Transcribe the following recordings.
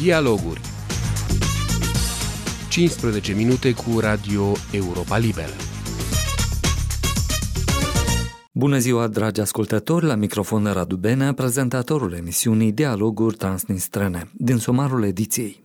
Dialoguri. 15 minute cu Radio Europa Liberă. Bună ziua, dragi ascultători, la microfon Radu Benea, prezentatorul emisiunii Dialoguri Transnistrene, din sumarul ediției.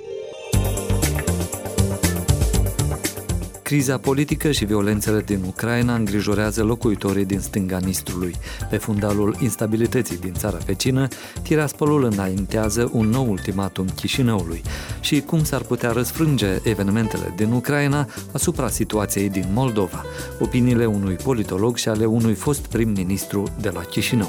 Criza politică și violențele din Ucraina îngrijorează locuitorii din stânga Nistrului. Pe fundalul instabilității din țara vecină, Tiraspolul înaintează un nou ultimatum Chișinăului. Și cum s-ar putea răsfrânge evenimentele din Ucraina asupra situației din Moldova? Opiniile unui politolog și ale unui fost prim-ministru de la Chișinău.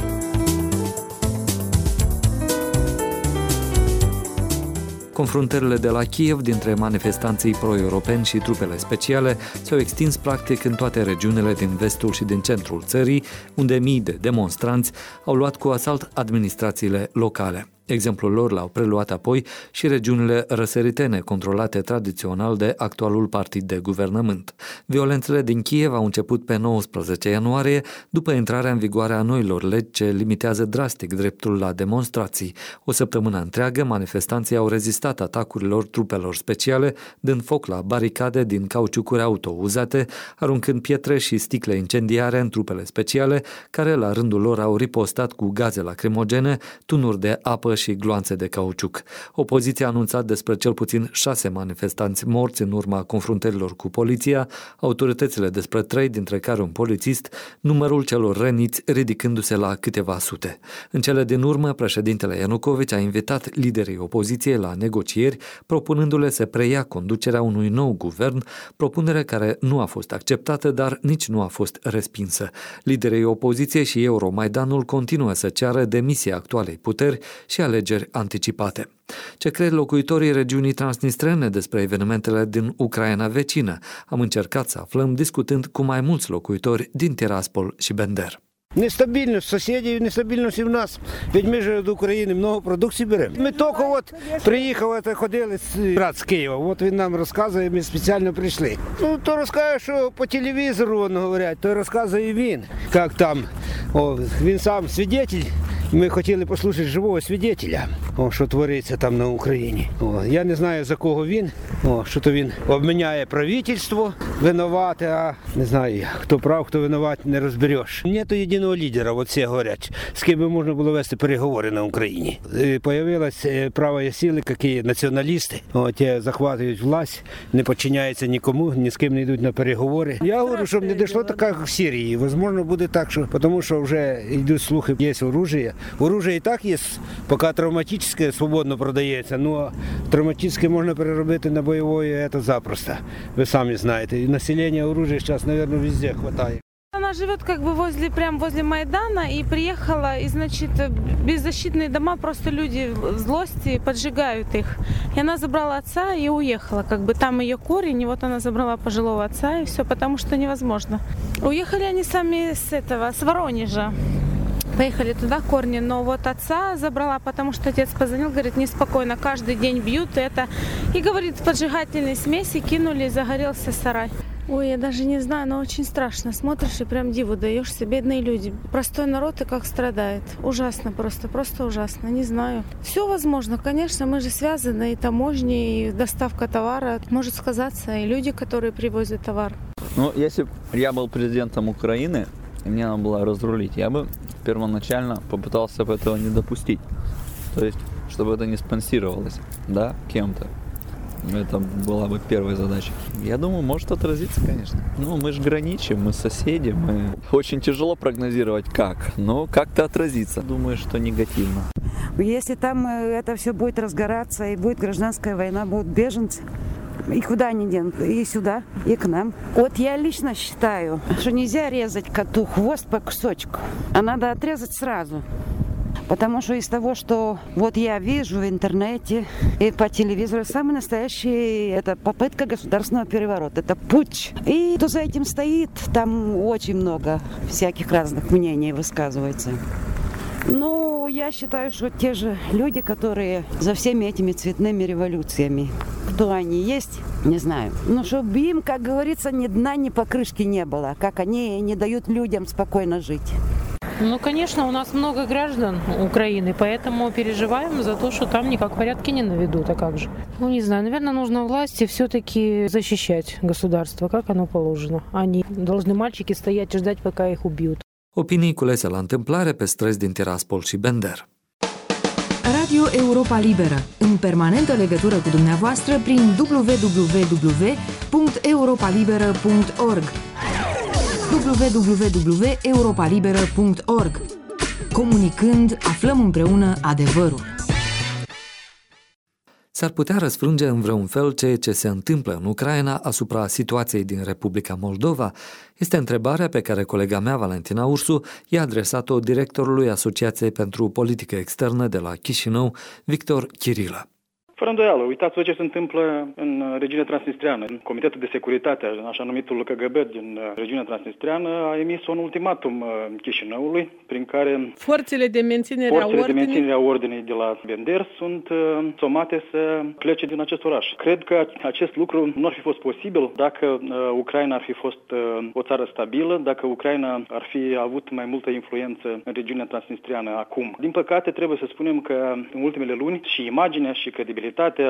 Confruntările de la Kiev dintre manifestanții pro-europeni și trupele speciale s-au extins practic în toate regiunile din vestul și din centrul țării, unde mii de demonstranți au luat cu asalt administrațiile locale. Exemplul lor l-au preluat apoi și regiunile răsăritene, controlate tradițional de actualul partid de guvernământ. Violențele din Kiev au început pe 19 ianuarie, după intrarea în vigoare a noilor legi ce limitează drastic dreptul la demonstrații. O săptămână întreagă, manifestanții au rezistat atacurilor trupelor speciale, dând foc la baricade din cauciucuri auto uzate, aruncând pietre și sticle incendiare în trupele speciale, care la rândul lor au ripostat cu gaze lacrimogene, tunuri de apă și gloanțe de cauciuc. Opoziția a anunțat despre cel puțin 6 manifestanți morți în urma confruntărilor cu poliția, autoritățile despre 3, dintre care un polițist, numărul celor răniți ridicându-se la câteva sute. În cele din urmă, președintele Ianukovici a invitat liderii opoziției la negocieri, propunându-le să preia conducerea unui nou guvern, propunere care nu a fost acceptată, dar nici nu a fost respinsă. Liderii opoziției și Euromaidanul continuă să ceară demisia actualei puteri și alegeri anticipate. Ce cred locuitorii regiunii transnistrene despre evenimentele din Ucraina vecină? Am încercat să aflăm discutând cu mai mulți locuitori din Tiraspol și Бендер. Нестабильность соседей, нестабильность и в нас. Ведь ми же до України много продукції беремо. Ми тільки от приїхали, ходили брат з Києва, от він нам розказує, ми спеціально прийшли. Ну, то розказує, що по телевізору говорять, то розказує він, як там. Він сам свідетель. Ми хотіли послухати живого свідетеля, що твориться там на Україні. Я не знаю, за кого він, що то він обміняє правительство винувате, а не знаю, хто прав, хто винуват, не розбереш. Нету єдиного лідера, от всі говорять, з ким би можна було вести переговори на Україні. Появилась праві сили, які націоналісти, ті захватують власть, не підчиняються нікому, ні з ким не йдуть на переговори. Я говорю, щоб не дійшло так, як в Сирії. Можливо, буде так, що, тому що вже йдуть слухи, є оружие. Оружие і так є, поки травматичне свободно продається, но травматичне можна переробити на бойове, це запросто. Ви самі знаєте. І населення оружия зараз, мабуть, везде хватає. Она живет как бы прямо возле Майдана и приехала, и, значит, беззащитные дома, просто люди в злости поджигают их. И она забрала отца и уехала, как бы там ее корень, и вот она забрала пожилого отца, и все, потому что невозможно. Уехали они сами с Воронежа. Поехали туда, корни, но вот отца забрала, потому что отец позвонил, говорит, неспокойно, каждый день бьют это. И, говорит, поджигательные смеси кинули, и загорелся сарай. Ой, я даже не знаю, но очень страшно. Смотришь и прям диву даешься, бедные люди. Простой народ и как страдает. Ужасно просто ужасно, не знаю. Все возможно, конечно, мы же связаны, и таможни, и доставка товара. Может сказаться и люди, которые привозят товар. Ну, если бы я был президентом Украины, и мне надо было разрулить, я бы первоначально попытался бы этого не допустить. То есть, чтобы это не спонсировалось, да, кем-то. Это была бы первая задача. Я думаю, может отразиться, конечно. Ну, мы же граничим, мы соседи, мы... Очень тяжело прогнозировать как, но как-то отразится. Думаю, что негативно. Если там это все будет разгораться, и будет гражданская война, будут беженцы, и куда они денут? И сюда, и к нам. Вот я лично считаю, что нельзя резать коту хвост по кусочку, а надо отрезать сразу. Потому что из того, что вот я вижу в интернете и по телевизору, самый настоящий это попытка государственного переворота, это путч. И кто за этим стоит, там очень много всяких разных мнений высказывается. Но я считаю, что те же люди, которые за всеми этими цветными революциями, кто они есть, не знаю. Но чтобы им, как говорится, ни дна, ни покрышки не было, как они не дают людям спокойно жить. Ну, конечно, у нас много граждан Украины, поэтому переживаем за то, что там никак порядки не наведут, а как же. Ну, не знаю, наверное, нужно власти все-таки защищать государство, как оно положено. Они должны мальчики стоять и ждать, пока их убьют. Opinii culese la întâmplare pe străzi din Tiraspol și Bender. Radio Europa Liberă, în permanentă legătură cu dumneavoastră prin www.europalibera.org www.europalibera.org. Comunicând, aflăm împreună adevărul. S-ar putea răsfrânge în vreun fel ceea ce se întâmplă în Ucraina asupra situației din Republica Moldova? Este întrebarea pe care colega mea, Valentina Ursu, i-a adresat-o directorului Asociației pentru Politică Externă de la Chișinău, Victor Chirilă. Fără îndoială, uitați-vă ce se întâmplă în regiunea transnistreană. Comitetul de Securitate, așa numitul KGB din regiunea transnistreană, a emis un ultimatum Chișinăului, prin care forțele de menținere a ordinii de la Bender sunt somate să plece din acest oraș. Cred că acest lucru nu ar fi fost posibil dacă Ucraina ar fi fost o țară stabilă, dacă Ucraina ar fi avut mai multă influență în regiunea transnistreană acum. Din păcate, trebuie să spunem că în ultimele luni și imaginea și credibilitatea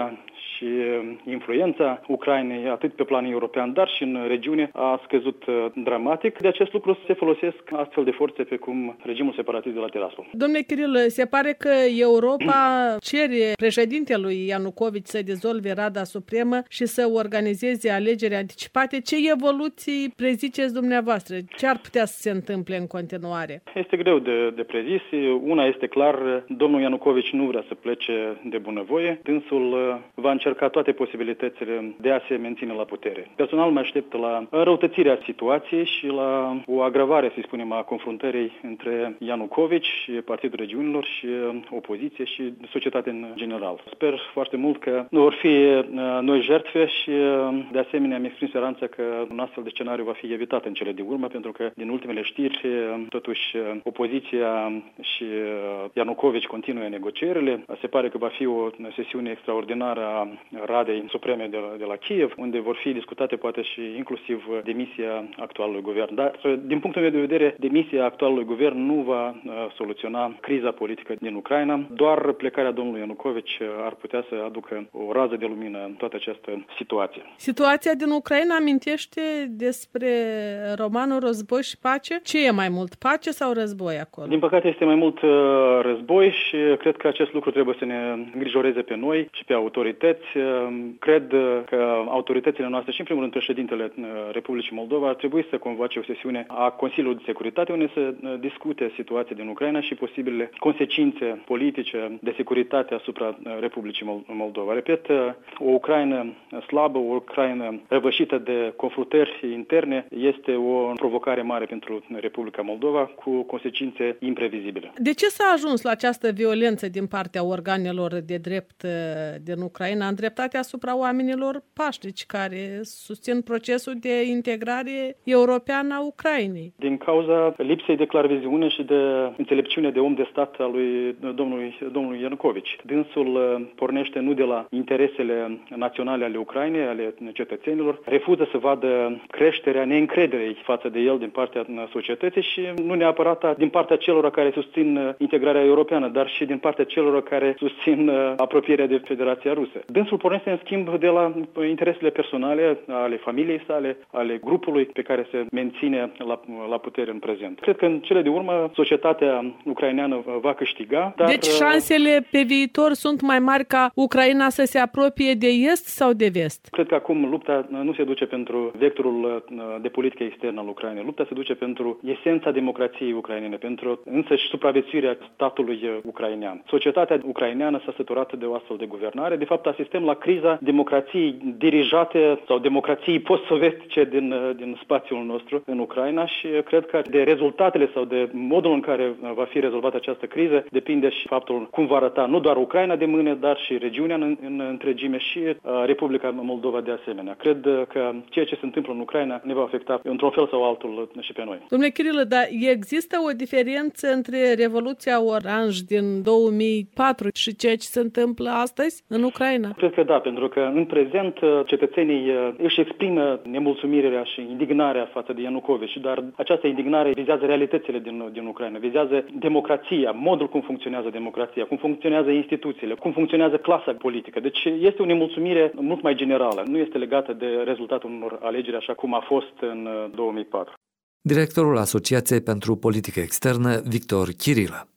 și influența Ucrainei, atât pe plan european, dar și în regiune, a scăzut dramatic. De acest lucru se folosesc astfel de forțe precum regimul separatist de la Tiraspol. Domnule Kiril, se pare că Europa cere președintelui Ianucovici să dizolve Rada Supremă și să organizeze alegeri anticipate. Ce evoluții preziceți dumneavoastră? Ce ar putea să se întâmple în continuare? Este greu de prezis. Una este clar, domnul Ianucovici nu vrea să plece de bunăvoie. Dânsul va încerca toate posibilitățile de a se menține la putere. Personal mă aștept la înrăutățirea situației și la o agravare, să spunem, a confruntării între Ianucovici și Partidul Regiunilor și opoziție și societatea în general. Sper foarte mult că nu vor fi noi jertfe și de asemenea îmi exprim speranța că un astfel de scenariu va fi evitat în cele din urmă, pentru că din ultimele știri totuși opoziția și Ianucovici continuă negocierile. Se pare că va fi o sesiune extraordinară a Radei Supreme de la Kiev, unde vor fi discutate poate și inclusiv demisia actualului guvern. Dar din punctul meu de vedere, demisia actualului guvern nu va soluționa criza politică din Ucraina. Doar plecarea domnului Ianucovici ar putea să aducă o rază de lumină în toată această situație. Situația din Ucraina amintește despre romanul Război și pace? Ce e mai mult, pace sau război acolo? Din păcate este mai mult război și cred că acest lucru trebuie să ne îngrijoreze pe noi și pe autorități. Cred că autoritățile noastre și în primul rând președintele Republicii Moldova ar trebui să convoace o sesiune a Consiliului de Securitate unde să discute situația din Ucraina și posibilele consecințe politice de securitate asupra Republicii Moldova. Repet, o Ucraina slabă, o Ucraina răvășită de confruntări interne este o provocare mare pentru Republica Moldova cu consecințe imprevizibile. De ce s-a ajuns la această violență din partea organelor de drept din Ucraina, îndreptate asupra oamenilor pașnici care susțin procesul de integrare europeană a Ucrainei? Din cauza lipsei de clarviziune și de înțelepciune de om de stat al lui domnului Ianucovici. Dânsul pornește nu de la interesele naționale ale Ucrainei, ale cetățenilor, refuză să vadă creșterea neîncrederei față de el din partea societății și nu neapărat din partea celor care susțin integrarea europeană, dar și din partea celor care susțin apropierea de Federația Rusă. Dânsul pornește, în schimb, de la interesele personale ale familiei sale, ale grupului pe care se menține la putere în prezent. Cred că în cele de urmă societatea ucraineană va câștiga. Dar, deci șansele pe viitor sunt mai mari ca Ucraina să se apropie de est sau de vest? Cred că acum lupta nu se duce pentru vectorul de politică externă al Ucrainei. Lupta se duce pentru esența democrației ucrainene, pentru însăși supraviețuirea statului ucrainean. Societatea ucraineană s-a săturat de o astfel de guvernare. De fapt, asistăm la criza democrației dirijate sau democrației post-sovietice din spațiul nostru în Ucraina și cred că de rezultatele sau de modul în care va fi rezolvată această criză depinde și faptul cum va arăta nu doar Ucraina de mâine, dar și regiunea în întregime și Republica Moldova de asemenea. Cred că ceea ce se întâmplă în Ucraina ne va afecta într-un fel sau altul și pe noi. Domnule Chirilă, dar există o diferență între Revoluția Oranj din 2004 și ceea ce se întâmplă astăzi? astăzi în Ucraina? Cred că da, pentru că în prezent cetățenii își exprimă nemulțumirea și indignarea față de Ianukovici, dar această indignare vizează realitățile din Ucraina, vizează democrația, modul cum funcționează democrația, cum funcționează instituțiile, cum funcționează clasa politică. Deci este o nemulțumire mult mai generală, nu este legată de rezultatul unor alegeri așa cum a fost în 2004. Directorul Asociației pentru Politică Externă, Victor Chirilă.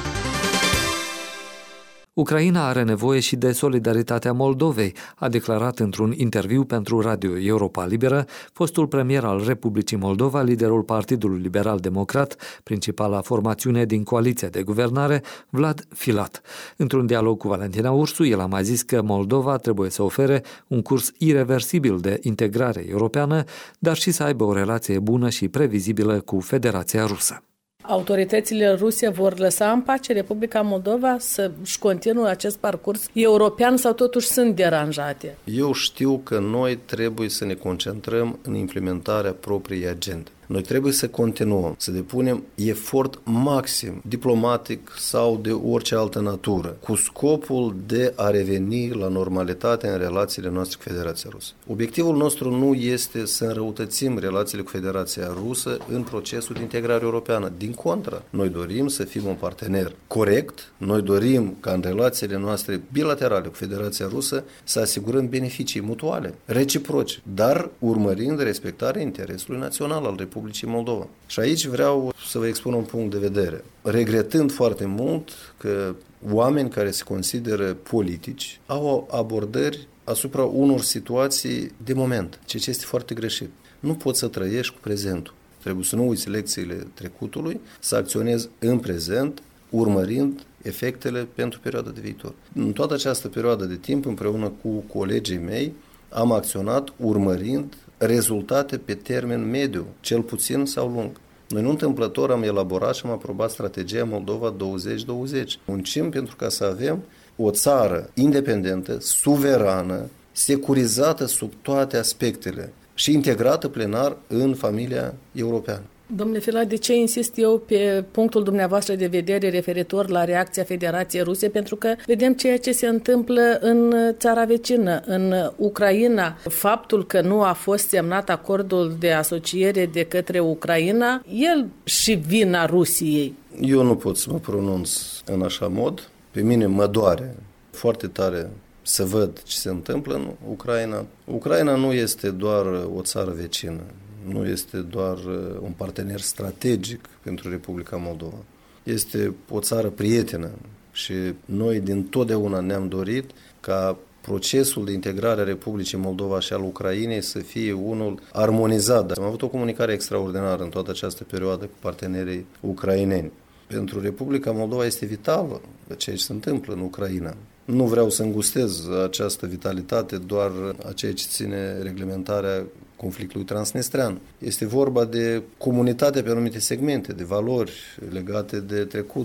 Ucraina are nevoie și de solidaritatea Moldovei, a declarat într-un interviu pentru Radio Europa Liberă fostul premier al Republicii Moldova, liderul Partidului Liberal Democrat, principala formațiune din coaliția de guvernare, Vlad Filat. Într-un dialog cu Valentina Ursu, el a mai zis că Moldova trebuie să ofere un curs ireversibil de integrare europeană, dar și să aibă o relație bună și previzibilă cu Federația Rusă. Autoritățile ruse vor lăsa în pace Republica Moldova să-și continue acest parcurs european sau totuși sunt deranjate? Eu știu că noi trebuie să ne concentrăm în implementarea propriei agende. Noi trebuie să continuăm, să depunem efort maxim, diplomatic sau de orice altă natură, cu scopul de a reveni la normalitate în relațiile noastre cu Federația Rusă. Obiectivul nostru nu este să înrăutățim relațiile cu Federația Rusă în procesul de integrare europeană. Din contră, noi dorim să fim un partener corect, noi dorim ca în relațiile noastre bilaterale cu Federația Rusă să asigurăm beneficii mutuale, reciproce, dar urmărind respectarea interesului național al Republicii Moldova. Și aici vreau să vă expun un punct de vedere. Regretând foarte mult că oameni care se consideră politici au abordări asupra unor situații de moment, ceea ce este foarte greșit. Nu poți să trăiești cu prezentul. Trebuie să nu uiți lecțiile trecutului, să acționezi în prezent, urmărind efectele pentru perioada de viitor. În toată această perioadă de timp, împreună cu colegii mei, am acționat urmărind rezultate pe termen mediu, cel puțin sau lung. Noi nu întâmplător am elaborat și am aprobat strategia Moldova 2020. Muncim pentru ca să avem o țară independentă, suverană, securizată sub toate aspectele și integrată plenar în familia europeană. Domnule Filat, de ce insist eu pe punctul dumneavoastră de vedere referitor la reacția Federației Ruse? Pentru că vedem ceea ce se întâmplă în țara vecină, în Ucraina. Faptul că nu a fost semnat acordul de asociere de către Ucraina, el și vina Rusiei. Eu nu pot să mă pronunț în așa mod. Pe mine mă doare foarte tare să văd ce se întâmplă în Ucraina. Ucraina nu este doar o țară vecină. Nu este doar un partener strategic pentru Republica Moldova. Este o țară prietenă și noi din totdeauna ne-am dorit ca procesul de integrare a Republicii Moldova și al Ucrainei să fie unul armonizat. Am avut o comunicare extraordinară în toată această perioadă cu partenerii ucraineni. Pentru Republica Moldova este vital ceea ce se întâmplă în Ucraina. Nu vreau să îngustez această vitalitate doar a ceea ce ține reglementarea conflictului transnistrean. Este vorba de comunitate pe anumite segmente, de valori legate de trecut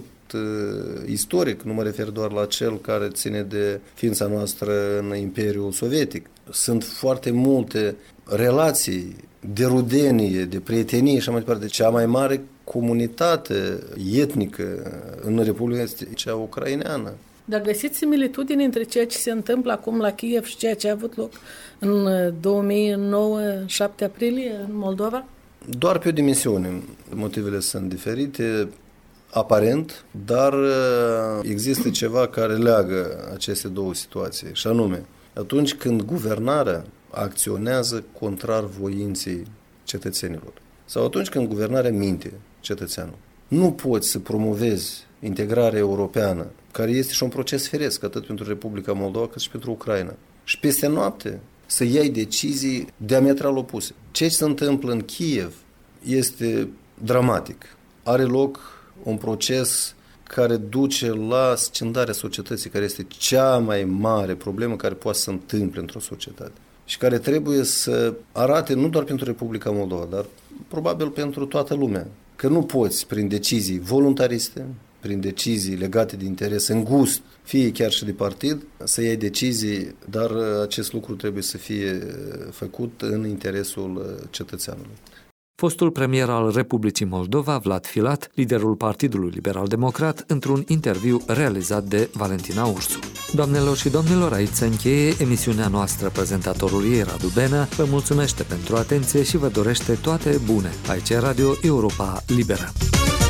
istoric. Nu mă refer doar la cel care ține de ființa noastră în Imperiul Sovietic. Sunt foarte multe relații de rudenie, de prietenie și mai departe. Cea mai mare comunitate etnică în Republica este cea ucraineană. Dar găsiți similitudini între ceea ce se întâmplă acum la Kiev și ceea ce a avut loc în 2009, 7 aprilie, în Moldova? Doar pe o dimensiune. Motivele sunt diferite, aparent, dar există ceva care leagă aceste două situații. Și anume, atunci când guvernarea acționează contrar voinței cetățenilor sau atunci când guvernarea minte cetățeanul, nu poți să promovezi integrarea europeană, care este și un proces firesc, atât pentru Republica Moldova, cât și pentru Ucraina. Și peste noapte să iei decizii diametral opuse. Ce se întâmplă în Kiev este dramatic. Are loc un proces care duce la scindarea societății, care este cea mai mare problemă care poate să se întâmple într-o societate și care trebuie să arate nu doar pentru Republica Moldova, dar probabil pentru toată lumea, că nu poți prin decizii voluntariste, prin decizii legate de interes îngust, fie chiar și de partid, să iei decizii, dar acest lucru trebuie să fie făcut în interesul cetățeanului. fostul premier al Republicii Moldova, Vlad Filat, liderul Partidului Liberal-Democrat, într-un interviu realizat de Valentina Ursu. Doamnelor și domnilor, aici se încheie emisiunea noastră. Prezentatorul ei, Radu Benă, vă mulțumește pentru atenție și vă dorește toate bune. Aici e Radio Europa Liberă.